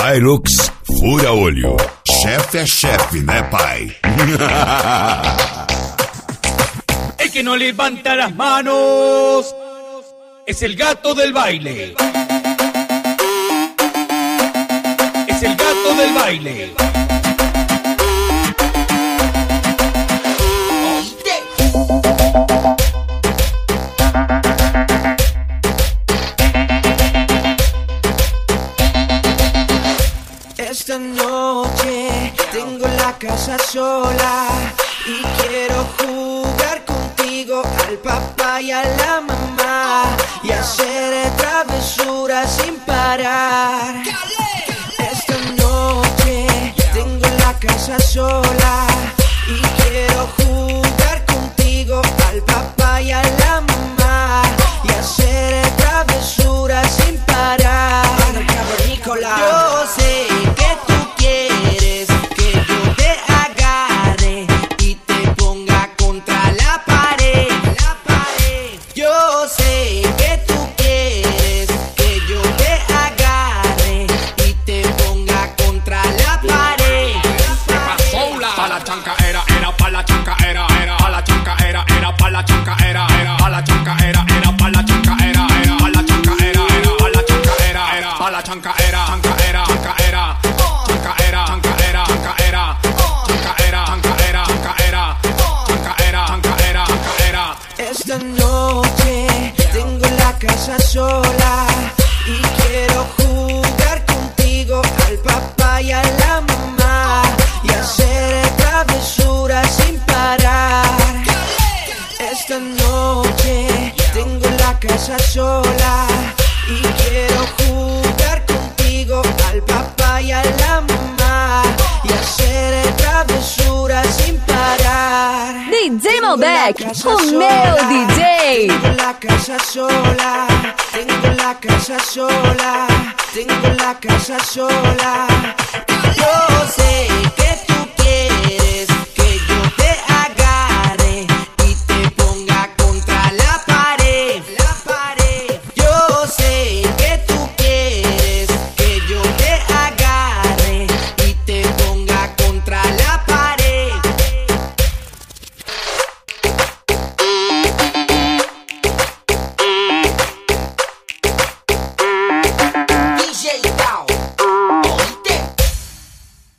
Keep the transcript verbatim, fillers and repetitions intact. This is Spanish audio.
Hilux fura-olho. Chefe é chefe, né, pai? El que no levanta las manos es el gato del baile. Es el gato del baile. Esta noche tengo la casa sola y quiero jugar contigo al papá y a la mamá y hacer travesuras sin parar. Esta noche tengo la casa sola y quiero jugar contigo al papá y a la mamá y hacer travesuras sin parar. Yo sé que tú quieres que yo te agarre y te ponga contra la pared, la pared. Yo sé que tú quieres que yo te agarre y te ponga contra la pared, la pared. Pa' la chanca era, era pa' la chanca era, era pa' la chanca era, era pa' la chanca era, era pa' la chanca era, era pa' la chanca era, era pa' la chanca era, era pa' la chanca era, era pa' la chanca era, chanca era, chanca era, chanca era, chanca era, chanca era, chanca era, chanca era, chanca era, chanca era, chanca era, chanca era. Esta noche tengo la casa sola y quiero jugar contigo al papá y a la mamá y hacer travesuras sin parar. Esta noche tengo la casa sola y quiero jugar contigo al papá y a la mamá y hacer travesuras sin parar. D J Malbec, o meu D J. Tengo la casa sola, tengo la casa sola, tengo la casa sola. Yo sé que